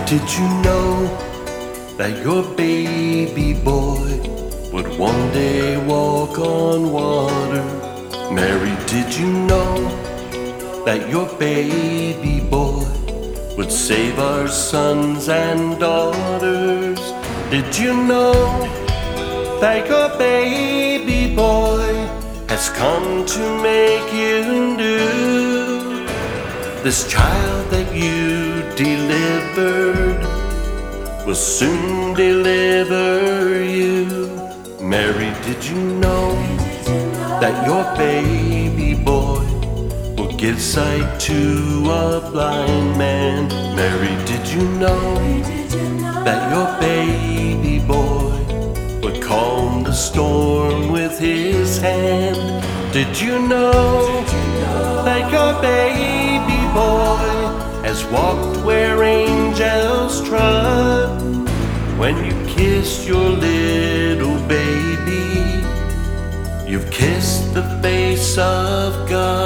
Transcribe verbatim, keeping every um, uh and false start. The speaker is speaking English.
did you know that your baby boy would one day walk on water? Mary, did you know that your baby boy would save our sons and daughters? Did you know that your baby boy has come to make you new? This child that you delivered will soon deliver you. Mary, did you know that your baby boy will give sight to a blind man? Mary, did you know that your baby boy would calm the storm with his hand? Did you know that your baby boy has walked where angels trod? When you kiss your little baby, you've kissed the face of God.